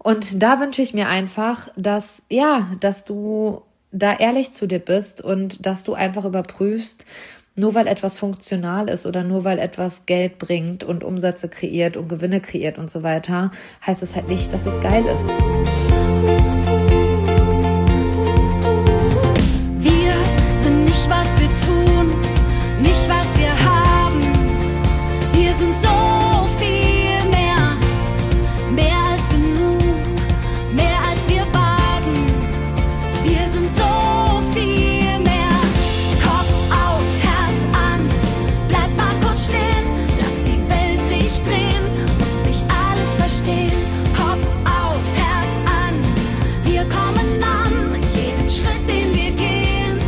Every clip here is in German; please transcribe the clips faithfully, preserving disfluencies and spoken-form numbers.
Und da wünsche ich mir einfach, dass, ja, dass du da ehrlich zu dir bist und dass du einfach überprüfst, nur weil etwas funktional ist oder nur weil etwas Geld bringt und Umsätze kreiert und Gewinne kreiert und so weiter, heißt es halt nicht, dass es geil ist. Wir sind nicht, was wir tun, nicht, was wir haben. Wir sind so viel mehr, mehr als genug, mehr als wir wagen. Wir sind so viel mehr. Kopf aus, Herz an, bleib mal kurz stehen, lass die Welt sich drehen, musst nicht alles verstehen. Kopf aus, Herz an, wir kommen an mit jedem Schritt, den wir gehen,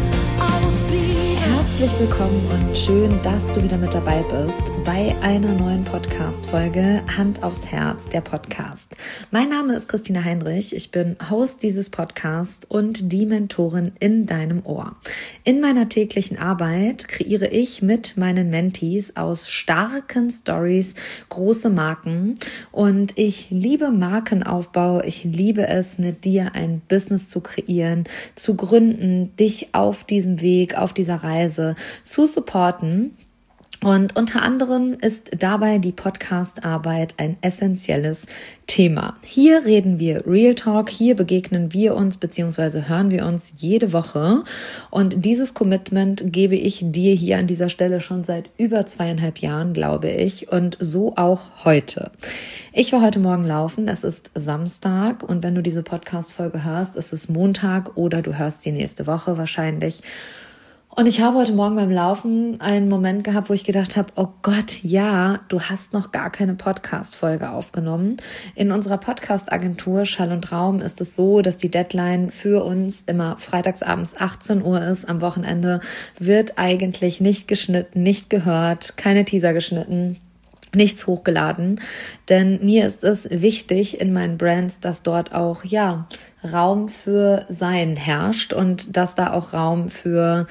aus Liebe. Herzlich willkommen und schön, dass du wieder mit dabei bist bei einer neuen Podcast-Folge Hand aufs Herz, der Podcast. Mein Name ist Christina Heinrich, ich bin Host dieses Podcasts und die Mentorin in deinem Ohr. In meiner täglichen Arbeit kreiere ich mit meinen Mentees aus starken Stories große Marken und ich liebe Markenaufbau, ich liebe es, mit dir ein Business zu kreieren, zu gründen, dich auf diesem Weg, auf dieser Reise zu supporten. Und unter anderem ist dabei die Podcast-Arbeit ein essentielles Thema. Hier reden wir Real Talk, hier begegnen wir uns bzw. hören wir uns jede Woche. Und dieses Commitment gebe ich dir hier an dieser Stelle schon seit über zweieinhalb Jahren, glaube ich, und so auch heute. Ich war heute Morgen laufen, es ist Samstag und wenn du diese Podcast-Folge hörst, ist es Montag oder du hörst sie nächste Woche wahrscheinlich. Und ich habe heute Morgen beim Laufen einen Moment gehabt, wo ich gedacht habe, oh Gott, ja, du hast noch gar keine Podcast-Folge aufgenommen. In unserer Podcast-Agentur Schall und Raum ist es so, dass die Deadline für uns immer freitagsabends achtzehn Uhr ist. Am Wochenende wird eigentlich nicht geschnitten, nicht gehört, keine Teaser geschnitten, nichts hochgeladen. Denn mir ist es wichtig in meinen Brands, dass dort auch, ja, Raum für Sein herrscht und dass da auch Raum für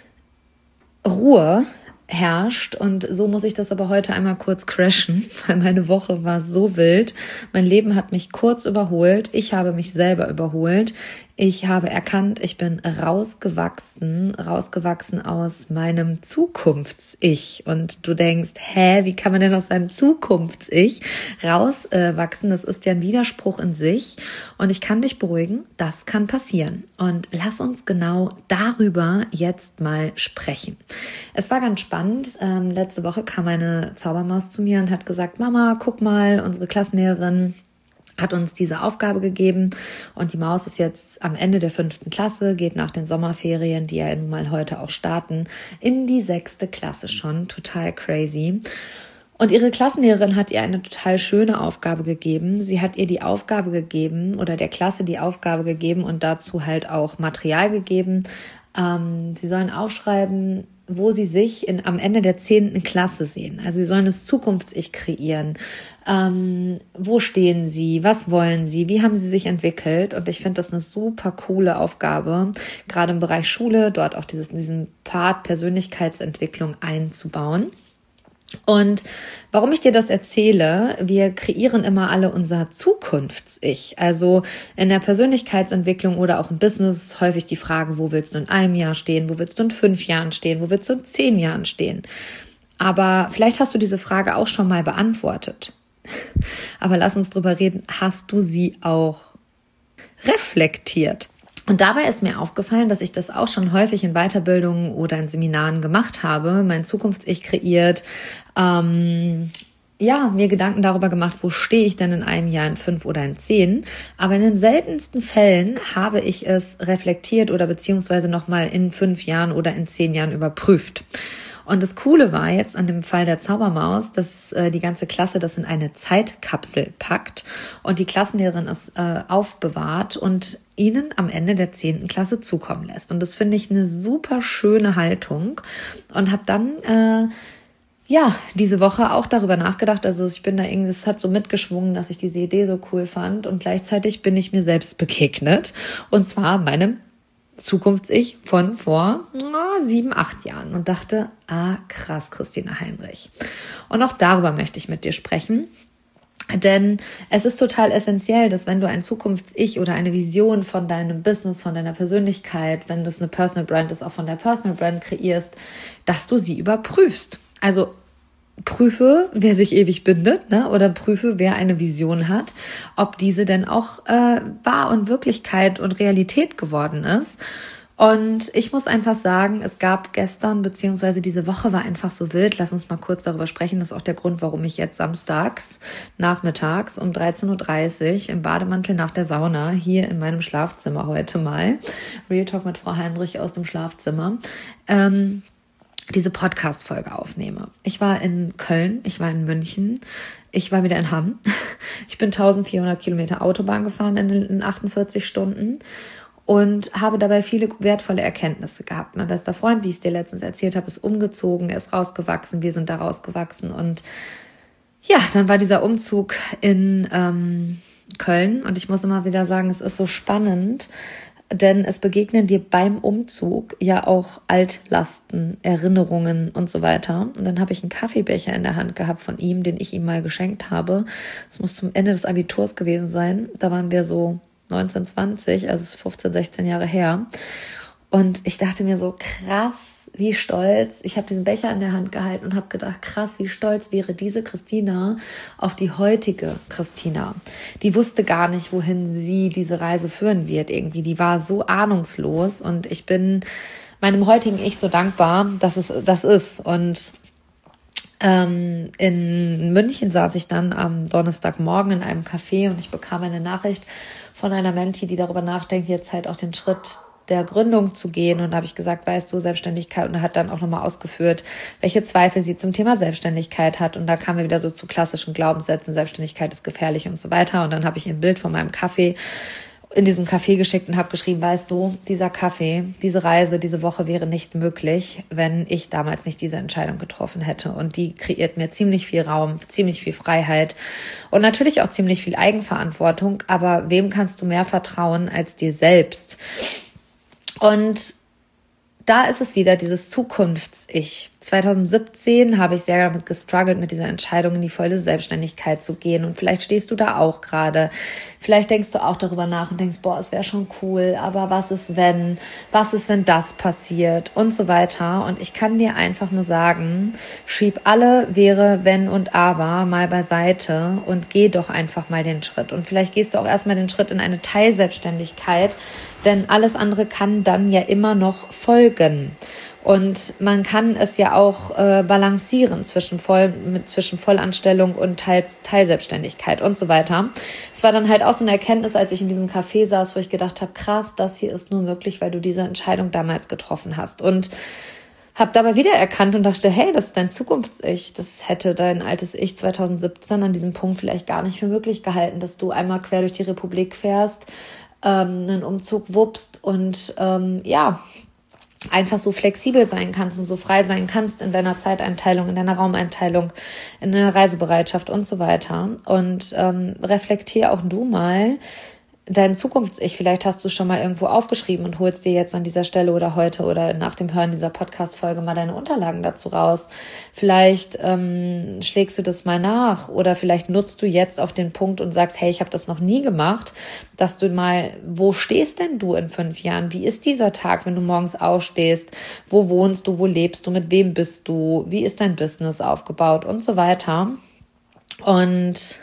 Ruhe herrscht und so muss ich das aber heute einmal kurz crashen, weil meine Woche war so wild. Mein Leben hat mich kurz überholt. Ich habe mich selber überholt. Ich habe erkannt, ich bin rausgewachsen, rausgewachsen aus meinem Zukunfts-Ich. Und du denkst, hä, wie kann man denn aus seinem Zukunfts-Ich rauswachsen? Das ist ja ein Widerspruch in sich. Und ich kann dich beruhigen, das kann passieren. Und lass uns genau darüber jetzt mal sprechen. Es war ganz spannend. Ähm, letzte Woche kam eine Zaubermaus zu mir und hat gesagt, Mama, guck mal, unsere Klassenlehrerin hat uns diese Aufgabe gegeben und die Maus ist jetzt am Ende der fünften Klasse, geht nach den Sommerferien, die ja nun mal heute auch starten, in die sechste Klasse schon. Total crazy. Und ihre Klassenlehrerin hat ihr eine total schöne Aufgabe gegeben. Sie hat ihr die Aufgabe gegeben oder der Klasse die Aufgabe gegeben und dazu halt auch Material gegeben. Ähm, sie sollen aufschreiben, wo sie sich in, am Ende der zehnten Klasse sehen. Also sie sollen das Zukunfts-Ich kreieren. Ähm, wo stehen sie? Was wollen sie? Wie haben sie sich entwickelt? Und ich finde das eine super coole Aufgabe, gerade im Bereich Schule, dort auch dieses, diesen Part Persönlichkeitsentwicklung einzubauen. Und warum ich dir das erzähle, wir kreieren immer alle unser Zukunfts-Ich. Also in der Persönlichkeitsentwicklung oder auch im Business häufig die Frage, wo willst du in einem Jahr stehen, wo willst du in fünf Jahren stehen, wo willst du in zehn Jahren stehen. Aber vielleicht hast du diese Frage auch schon mal beantwortet. Aber lass uns drüber reden, hast du sie auch reflektiert? Und dabei ist mir aufgefallen, dass ich das auch schon häufig in Weiterbildungen oder in Seminaren gemacht habe, mein Zukunfts-Ich kreiert, ähm, ja, mir Gedanken darüber gemacht, wo stehe ich denn in einem Jahr, in fünf oder in zehn. Aber in den seltensten Fällen habe ich es reflektiert oder beziehungsweise nochmal in fünf Jahren oder in zehn Jahren überprüft. Und das Coole war jetzt an dem Fall der Zaubermaus, dass äh, die ganze Klasse das in eine Zeitkapsel packt und die Klassenlehrerin es äh, aufbewahrt und ihnen am Ende der zehnten Klasse zukommen lässt. Und das finde ich eine super schöne Haltung und habe dann äh, ja diese Woche auch darüber nachgedacht. Also ich bin da irgendwie, es hat so mitgeschwungen, dass ich diese Idee so cool fand und gleichzeitig bin ich mir selbst begegnet und zwar meinem Zukunfts-Ich von vor oh, sieben, acht Jahren und dachte, ah krass, Christina Heinrich. Und auch darüber möchte ich mit dir sprechen. Denn es ist total essentiell, dass wenn du ein Zukunfts-Ich oder eine Vision von deinem Business, von deiner Persönlichkeit, wenn das eine Personal Brand ist, auch von der Personal Brand kreierst, dass du sie überprüfst. Also prüfe, wer sich ewig bindet, ne? Oder prüfe, wer eine Vision hat, ob diese denn auch äh, wahr und Wirklichkeit und Realität geworden ist. Und ich muss einfach sagen, es gab gestern, beziehungsweise diese Woche war einfach so wild. Lass uns mal kurz darüber sprechen. Das ist auch der Grund, warum ich jetzt samstags, nachmittags um dreizehn Uhr dreißig im Bademantel nach der Sauna hier in meinem Schlafzimmer heute mal, Real Talk mit Frau Heinrich aus dem Schlafzimmer, ähm, diese Podcast-Folge aufnehme. Ich war in Köln, ich war in München, ich war wieder in Hamm. Ich bin eintausendvierhundert Kilometer Autobahn gefahren in, in achtundvierzig Stunden. Und habe dabei viele wertvolle Erkenntnisse gehabt. Mein bester Freund, wie ich es dir letztens erzählt habe, ist umgezogen, er ist rausgewachsen, wir sind da rausgewachsen. Und ja, dann war dieser Umzug in ähm, Köln. Und ich muss immer wieder sagen, es ist so spannend, denn es begegnen dir beim Umzug ja auch Altlasten, Erinnerungen und so weiter. Und dann habe ich einen Kaffeebecher in der Hand gehabt von ihm, den ich ihm mal geschenkt habe. Das muss zum Ende des Abiturs gewesen sein. Da waren wir so neunzehn, zwanzig, also es ist fünfzehn, sechzehn Jahre her. Und ich dachte mir so, krass, wie stolz. Ich habe diesen Becher in der Hand gehalten und habe gedacht, krass, wie stolz wäre diese Christina auf die heutige Christina. Die wusste gar nicht, wohin sie diese Reise führen wird irgendwie. Die war so ahnungslos und ich bin meinem heutigen Ich so dankbar, dass es das ist. Und Ähm, in München saß ich dann am Donnerstagmorgen in einem Café und ich bekam eine Nachricht von einer Menti, die darüber nachdenkt, jetzt halt auch den Schritt der Gründung zu gehen. Und da habe ich gesagt, weißt du, Selbstständigkeit, und er hat dann auch nochmal ausgeführt, welche Zweifel sie zum Thema Selbstständigkeit hat. Und da kamen wir wieder so zu klassischen Glaubenssätzen, Selbstständigkeit ist gefährlich und so weiter. Und dann habe ich ein Bild von meinem Kaffee in diesem Café geschickt und habe geschrieben, weißt du, dieser Kaffee, diese Reise, diese Woche wäre nicht möglich, wenn ich damals nicht diese Entscheidung getroffen hätte. Und die kreiert mir ziemlich viel Raum, ziemlich viel Freiheit und natürlich auch ziemlich viel Eigenverantwortung. Aber wem kannst du mehr vertrauen als dir selbst? Und da ist es wieder dieses Zukunfts-Ich. zwanzig siebzehn habe ich sehr damit gestruggelt, mit dieser Entscheidung in die volle Selbstständigkeit zu gehen. Und vielleicht stehst du da auch gerade. Vielleicht denkst du auch darüber nach und denkst, boah, es wäre schon cool, aber was ist, wenn? Was ist, wenn das passiert? Und so weiter. Und ich kann dir einfach nur sagen, schieb alle wäre, wenn und aber mal beiseite und geh doch einfach mal den Schritt. Und vielleicht gehst du auch erstmal den Schritt in eine Teilselbstständigkeit, denn alles andere kann dann ja immer noch folgen. Und man kann es ja auch äh, balancieren zwischen Voll, mit, zwischen Vollanstellung und Teils, Teilselbstständigkeit und so weiter. Es war dann halt auch so eine Erkenntnis, als ich in diesem Café saß, wo ich gedacht habe, krass, das hier ist nur möglich, weil du diese Entscheidung damals getroffen hast. Und habe dabei wieder erkannt und dachte, hey, das ist dein Zukunfts-Ich. Das hätte dein altes Ich zwanzig siebzehn an diesem Punkt vielleicht gar nicht für möglich gehalten, dass du einmal quer durch die Republik fährst, ähm, einen Umzug wuppst und ähm, ja, einfach so flexibel sein kannst und so frei sein kannst in deiner Zeiteinteilung, in deiner Raumeinteilung, in deiner Reisebereitschaft und so weiter. Und ähm, reflektier auch du mal dein Zukunfts-Ich. Vielleicht hast du es schon mal irgendwo aufgeschrieben und holst dir jetzt an dieser Stelle oder heute oder nach dem Hören dieser Podcast-Folge mal deine Unterlagen dazu raus. Vielleicht ähm, schlägst du das mal nach oder vielleicht nutzt du jetzt auch den Punkt und sagst, hey, ich habe das noch nie gemacht, dass du mal, wo stehst denn du in fünf Jahren? Wie ist dieser Tag, wenn du morgens aufstehst? Wo wohnst du? Wo lebst du? Mit wem bist du? Wie ist dein Business aufgebaut? Und so weiter. Und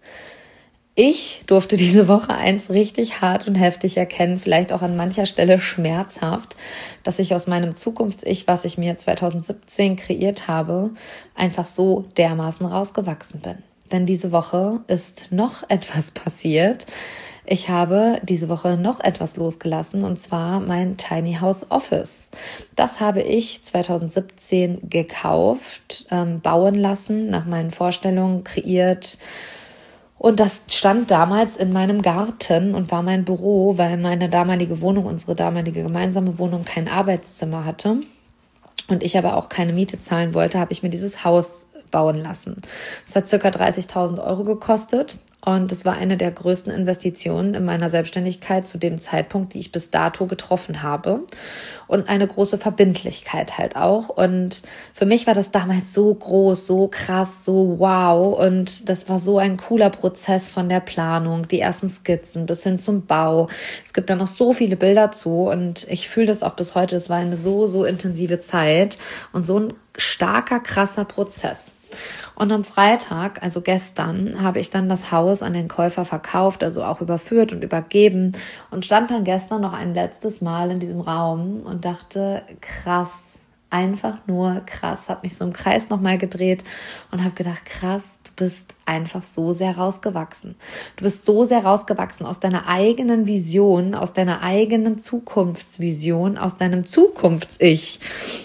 ich durfte diese Woche eins richtig hart und heftig erkennen, vielleicht auch an mancher Stelle schmerzhaft, dass ich aus meinem Zukunfts-Ich, was ich mir zwanzig siebzehn kreiert habe, einfach so dermaßen rausgewachsen bin. Denn diese Woche ist noch etwas passiert. Ich habe diese Woche noch etwas losgelassen, und zwar mein Tiny House Office. Das habe ich zwanzig siebzehn gekauft, ähm, bauen lassen, nach meinen Vorstellungen kreiert. Und das stand damals in meinem Garten und war mein Büro, weil meine damalige Wohnung, unsere damalige gemeinsame Wohnung, kein Arbeitszimmer hatte. Und ich aber auch keine Miete zahlen wollte, habe ich mir dieses Haus bauen lassen. Es hat circa dreißigtausend Euro gekostet. Und das war eine der größten Investitionen in meiner Selbstständigkeit zu dem Zeitpunkt, die ich bis dato getroffen habe. Und eine große Verbindlichkeit halt auch. Und für mich war das damals so groß, so krass, so wow. Und das war so ein cooler Prozess von der Planung, die ersten Skizzen bis hin zum Bau. Es gibt da noch so viele Bilder zu und ich fühle das auch bis heute. Es war eine so, so intensive Zeit und so ein starker, krasser Prozess. Und am Freitag, also gestern, habe ich dann das Haus an den Käufer verkauft, also auch überführt und übergeben und stand dann gestern noch ein letztes Mal in diesem Raum und dachte, krass, einfach nur krass, habe mich so im Kreis nochmal gedreht und habe gedacht, krass, du bist einfach so sehr rausgewachsen. Du bist so sehr rausgewachsen aus deiner eigenen Vision, aus deiner eigenen Zukunftsvision, aus deinem Zukunfts-Ich.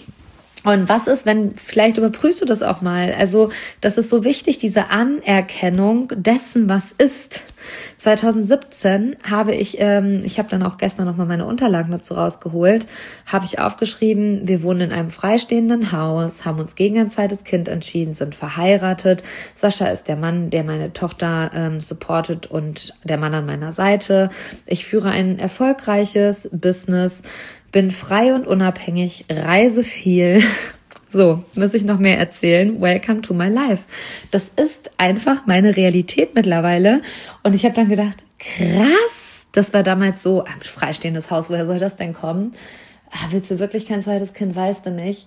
Und was ist, wenn, vielleicht überprüfst du das auch mal, also das ist so wichtig, diese Anerkennung dessen, was ist. zwanzig siebzehn habe ich, ähm, ich habe dann auch gestern nochmal meine Unterlagen dazu rausgeholt, habe ich aufgeschrieben, wir wohnen in einem freistehenden Haus, haben uns gegen ein zweites Kind entschieden, sind verheiratet. Sascha ist der Mann, der meine Tochter ähm, supportet und der Mann an meiner Seite. Ich führe ein erfolgreiches Business, bin frei und unabhängig, reise viel. So, muss ich noch mehr erzählen? Welcome to my life. Das ist einfach meine Realität mittlerweile. Und ich habe dann gedacht, krass, das war damals so, ein freistehendes Haus, woher soll das denn kommen? Ah, willst du wirklich kein zweites Kind, weißt du nicht?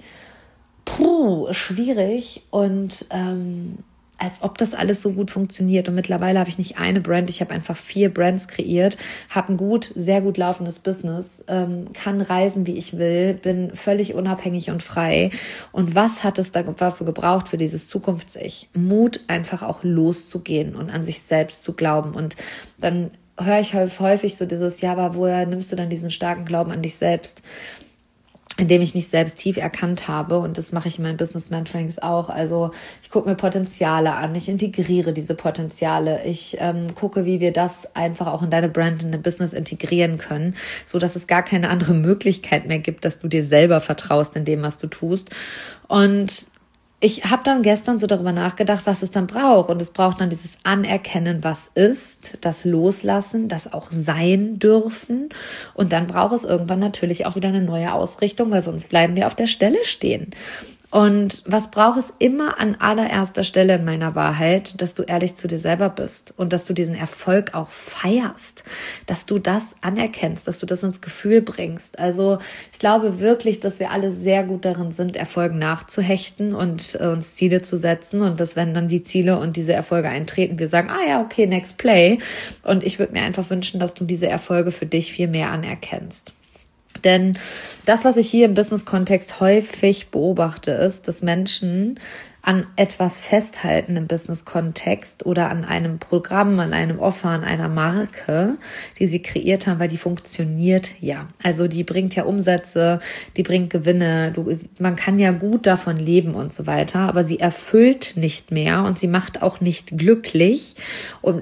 Puh, schwierig. Und ähm, als ob das alles so gut funktioniert. Und mittlerweile habe ich nicht eine Brand, ich habe einfach vier Brands kreiert, habe ein gut, sehr gut laufendes Business, ähm, kann reisen, wie ich will, bin völlig unabhängig und frei. Und was hat es dafür gebraucht, für dieses Zukunfts-Ich? Mut, einfach auch loszugehen und an sich selbst zu glauben. Und dann höre ich häufig so dieses, ja, aber woher nimmst du dann diesen starken Glauben an dich selbst? Indem ich mich selbst tief erkannt habe, und das mache ich in meinen Business Mentorings auch. Also ich gucke mir Potenziale an, ich integriere diese Potenziale, ich ähm, gucke, wie wir das einfach auch in deine Brand, in dein Business integrieren können, so dass es gar keine andere Möglichkeit mehr gibt, dass du dir selber vertraust in dem, was du tust. Und ich habe dann gestern so darüber nachgedacht, was es dann braucht. Und es braucht dann dieses Anerkennen, was ist, das Loslassen, das auch sein dürfen. Und dann braucht es irgendwann natürlich auch wieder eine neue Ausrichtung, weil sonst bleiben wir auf der Stelle stehen. Und was braucht es immer an allererster Stelle in meiner Wahrheit, dass du ehrlich zu dir selber bist und dass du diesen Erfolg auch feierst, dass du das anerkennst, dass du das ins Gefühl bringst. Also ich glaube wirklich, dass wir alle sehr gut darin sind, Erfolgen nachzuhechten und äh, uns Ziele zu setzen, und dass, wenn dann die Ziele und diese Erfolge eintreten, wir sagen, ah ja, okay, next play. Und ich würde mir einfach wünschen, dass du diese Erfolge für dich viel mehr anerkennst. Denn das, was ich hier im Business-Kontext häufig beobachte, ist, dass Menschen an etwas festhalten im Business-Kontext oder an einem Programm, an einem Offer, an einer Marke, die sie kreiert haben, weil die funktioniert ja. Also die bringt ja Umsätze, die bringt Gewinne, du, man kann ja gut davon leben und so weiter, aber sie erfüllt nicht mehr und sie macht auch nicht glücklich. Und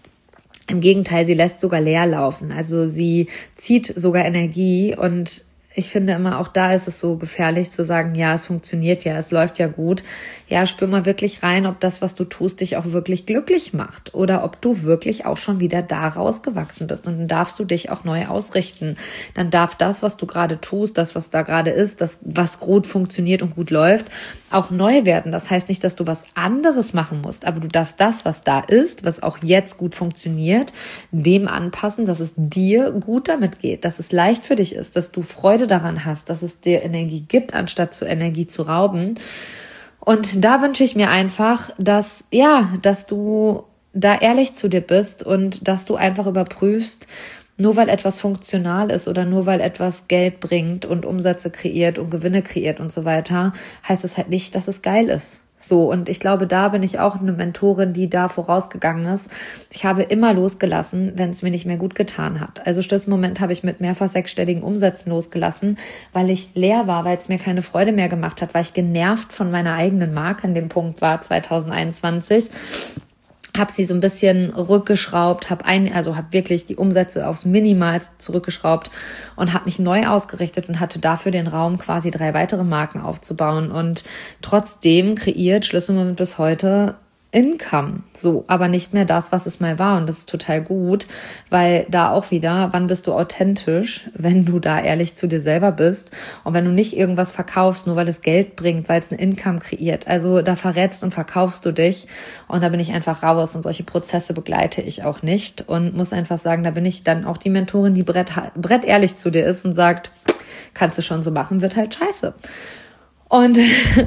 im Gegenteil, sie lässt sogar leer laufen. Also sie zieht sogar Energie, und ich finde immer, auch da ist es so gefährlich zu sagen, ja, es funktioniert ja, es läuft ja gut. Ja, spür mal wirklich rein, ob das, was du tust, dich auch wirklich glücklich macht oder ob du wirklich auch schon wieder da rausgewachsen bist. Und dann darfst du dich auch neu ausrichten. Dann darf das, was du gerade tust, das, was da gerade ist, das, was gut funktioniert und gut läuft, auch neu werden. Das heißt nicht, dass du was anderes machen musst, aber du darfst das, was da ist, was auch jetzt gut funktioniert, dem anpassen, dass es dir gut damit geht, dass es leicht für dich ist, dass du Freude daran hast, dass es dir Energie gibt, anstatt zu Energie zu rauben. Und da wünsche ich mir einfach, dass, ja, dass du da ehrlich zu dir bist und dass du einfach überprüfst, nur weil etwas funktional ist oder nur weil etwas Geld bringt und Umsätze kreiert und Gewinne kreiert und so weiter, heißt es halt nicht, dass es geil ist. So, und ich glaube, da bin ich auch eine Mentorin, die da vorausgegangen ist. Ich habe immer losgelassen, wenn es mir nicht mehr gut getan hat. Also Schlussmoment habe ich mit mehrfach sechsstelligen Umsätzen losgelassen, weil ich leer war, weil es mir keine Freude mehr gemacht hat, weil ich genervt von meiner eigenen Marke an dem Punkt war, zwanzig einundzwanzig. Habe sie so ein bisschen rückgeschraubt, habe ein, also habe wirklich die Umsätze aufs Minimalste zurückgeschraubt und habe mich neu ausgerichtet und hatte dafür den Raum, quasi drei weitere Marken aufzubauen. Und trotzdem kreiert Schlüsselmoment bis heute Income, so, aber nicht mehr das, was es mal war. Und das ist total gut, weil da auch wieder, wann bist du authentisch, wenn du da ehrlich zu dir selber bist und wenn du nicht irgendwas verkaufst, nur weil es Geld bringt, weil es ein Income kreiert. Also da verrätst und verkaufst du dich und da bin ich einfach raus und solche Prozesse begleite ich auch nicht und muss einfach sagen, da bin ich dann auch die Mentorin, die brett, brett ehrlich zu dir ist und sagt, kannst du schon so machen, wird halt scheiße. Und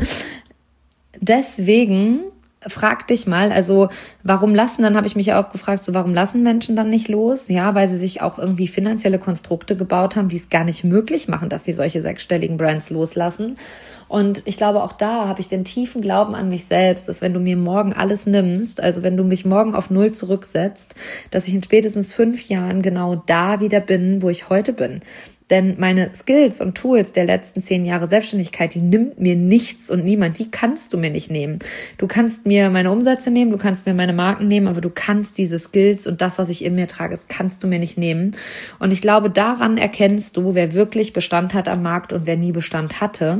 deswegen frag dich mal, also warum lassen, dann habe ich mich ja auch gefragt, so warum lassen Menschen dann nicht los? Ja, weil sie sich auch irgendwie finanzielle Konstrukte gebaut haben, die es gar nicht möglich machen, dass sie solche sechsstelligen Brands loslassen. Und ich glaube, auch da habe ich den tiefen Glauben an mich selbst, dass wenn du mir morgen alles nimmst, also wenn du mich morgen auf Null zurücksetzt, dass ich in spätestens fünf Jahren genau da wieder bin, wo ich heute bin. Denn meine Skills und Tools der letzten zehn Jahre Selbstständigkeit, die nimmt mir nichts und niemand, die kannst du mir nicht nehmen. Du kannst mir meine Umsätze nehmen, du kannst mir meine Marken nehmen, aber du kannst diese Skills und das, was ich in mir trage, das kannst du mir nicht nehmen. Und ich glaube, daran erkennst du, wer wirklich Bestand hat am Markt und wer nie Bestand hatte.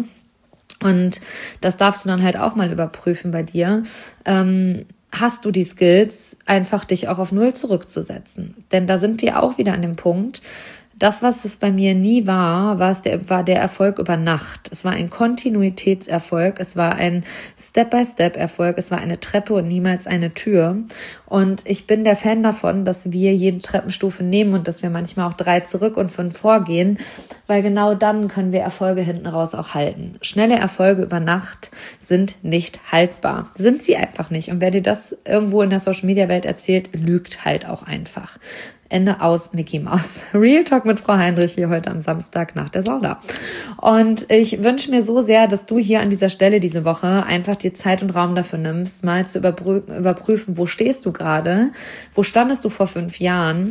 Und das darfst du dann halt auch mal überprüfen bei dir. Ähm, hast du die Skills, einfach dich auch auf Null zurückzusetzen? Denn da sind wir auch wieder an dem Punkt, das, was es bei mir nie war, war, es der, war der Erfolg über Nacht. Es war ein Kontinuitätserfolg, es war ein Step-by-Step-Erfolg, es war eine Treppe und niemals eine Tür. Und ich bin der Fan davon, dass wir jede Treppenstufe nehmen und dass wir manchmal auch drei zurück und fünf vorgehen, weil genau dann können wir Erfolge hinten raus auch halten. Schnelle Erfolge über Nacht sind nicht haltbar. Sind sie einfach nicht. Und wer dir das irgendwo in der Social-Media-Welt erzählt, lügt halt auch einfach. Ende aus Mickey Mouse. Real Talk mit Frau Heinrich hier heute am Samstag nach der Sauna. Und ich wünsche mir so sehr, dass du hier an dieser Stelle diese Woche einfach dir Zeit und Raum dafür nimmst, mal zu überprü- überprüfen, wo stehst du gerade, wo standest du vor fünf Jahren,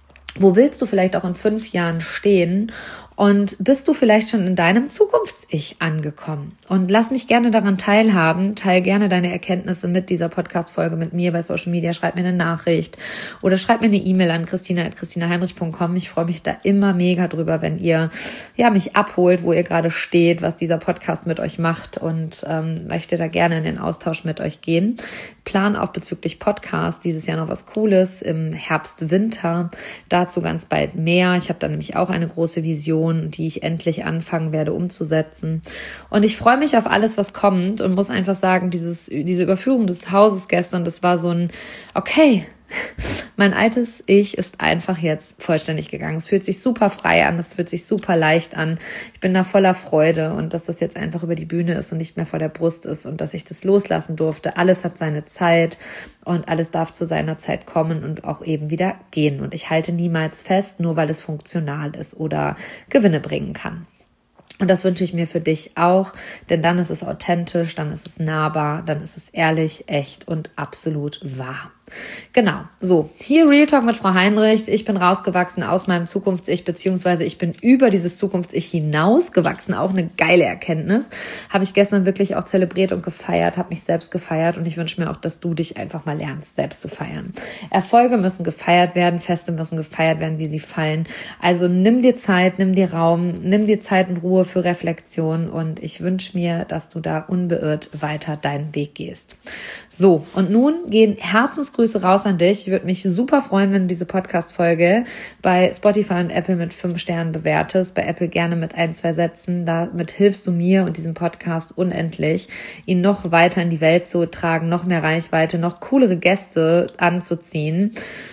wo willst du vielleicht auch in fünf Jahren stehen und bist du vielleicht schon in deinem Zukunfts-Ich angekommen? Und lass mich gerne daran teilhaben. Teil gerne deine Erkenntnisse mit dieser Podcast-Folge mit mir bei Social Media. Schreib mir eine Nachricht oder schreib mir eine E-Mail an christina at christina heinrich punkt com. Ich freue mich da immer mega drüber, wenn ihr ja mich abholt, wo ihr gerade steht, was dieser Podcast mit euch macht und ähm, möchte da gerne in den Austausch mit euch gehen. Plan auch bezüglich Podcast dieses Jahr noch was Cooles im Herbst, Winter. Dazu ganz bald mehr. Ich habe da nämlich auch eine große Vision, die ich endlich anfangen werde umzusetzen. Und ich freue mich auf alles, was kommt und muss einfach sagen, dieses, diese Überführung des Hauses gestern, das war so ein, okay, mein altes Ich ist einfach jetzt vollständig gegangen. Es fühlt sich super frei an, es fühlt sich super leicht an. Ich bin da voller Freude und dass das jetzt einfach über die Bühne ist und nicht mehr vor der Brust ist und dass ich das loslassen durfte. Alles hat seine Zeit und alles darf zu seiner Zeit kommen und auch eben wieder gehen. Und ich halte niemals fest, nur weil es funktional ist oder Gewinne bringen kann. Und das wünsche ich mir für dich auch, denn dann ist es authentisch, dann ist es nahbar, dann ist es ehrlich, echt und absolut wahr. Genau, so, hier Real Talk mit Frau Heinrich. Ich bin rausgewachsen aus meinem Zukunfts-Ich, beziehungsweise ich bin über dieses Zukunfts-Ich hinausgewachsen. Auch eine geile Erkenntnis. Habe ich gestern wirklich auch zelebriert und gefeiert, habe mich selbst gefeiert und ich wünsche mir auch, dass du dich einfach mal lernst, selbst zu feiern. Erfolge müssen gefeiert werden, Feste müssen gefeiert werden, wie sie fallen. Also nimm dir Zeit, nimm dir Raum, nimm dir Zeit und Ruhe für Reflexion und ich wünsche mir, dass du da unbeirrt weiter deinen Weg gehst. So, und nun gehen Herzensgrüße raus an dich. Ich würde mich super freuen, wenn du diese Podcast-Folge bei Spotify und Apple mit fünf Sternen bewertest. Bei Apple gerne mit ein, zwei Sätzen. Damit hilfst du mir und diesem Podcast unendlich, ihn noch weiter in die Welt zu tragen, noch mehr Reichweite, noch coolere Gäste anzuziehen.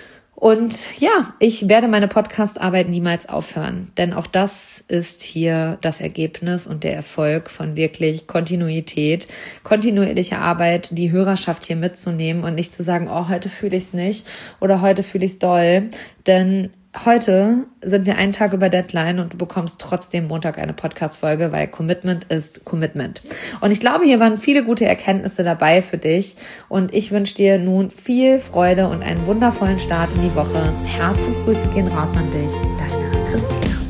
Und ja, ich werde meine Podcast-Arbeit niemals aufhören, denn auch das ist hier das Ergebnis und der Erfolg von wirklich Kontinuität, kontinuierliche Arbeit, die Hörerschaft hier mitzunehmen und nicht zu sagen, oh, heute fühle ich es nicht oder heute fühle ich es doll, denn heute sind wir einen Tag über Deadline und du bekommst trotzdem Montag eine Podcast-Folge, weil Commitment ist Commitment. Und ich glaube, hier waren viele gute Erkenntnisse dabei für dich und ich wünsche dir nun viel Freude und einen wundervollen Start in die Woche. Herzensgrüße gehen raus an dich, deine Christina.